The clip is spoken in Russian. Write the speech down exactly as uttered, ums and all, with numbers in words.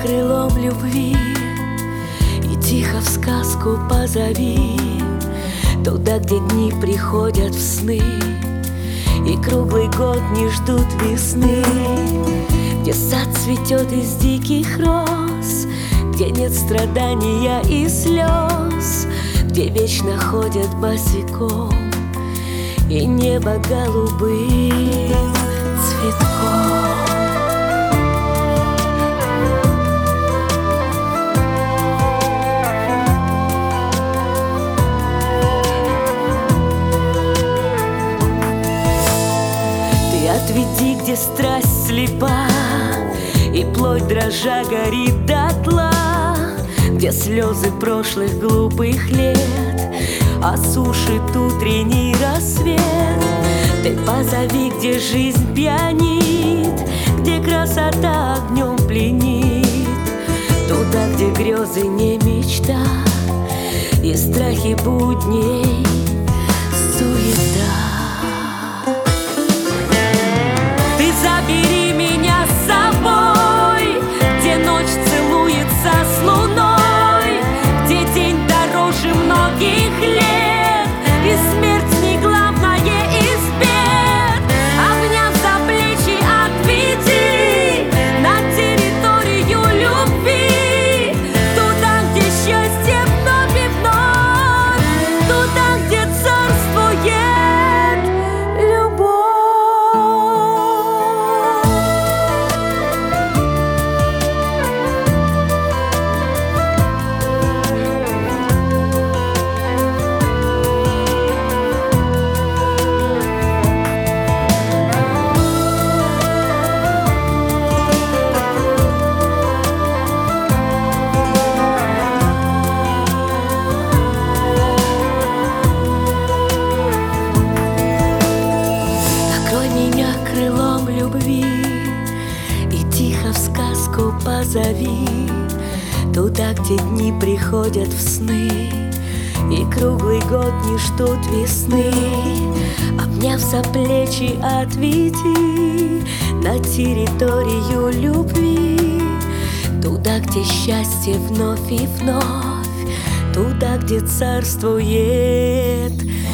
крылом любви и тихо в сказку позови, туда, где дни приходят в сны и круглый год не ждут весны, где сад цветет из диких роз, где нет страдания и слез, где вечно ходят босиком и небо голубым цветком. Ты отведи, где страсть слепа и плоть дрожа горит дотла, где слезы прошлых глупых лет осушит утренний рассвет. Ты позови, где жизнь пьянит, где красота огнем пленит, туда, где грезы не мечта и страхи будней суета. Ты забери меня с собой, где ночь целуется с луной, где день дороже многих лет и смерть не главное из бед. Обняв за плечи, отведи на территорию любви, туда, где счастье вновь и вновь, туда, где царствует любовь. Крылом любви и тихо в сказку позови, туда, где дни приходят в сны и круглый год не ждут весны. Обняв за плечи, отведи на территорию любви, туда, где счастье вновь и вновь, туда, где царствует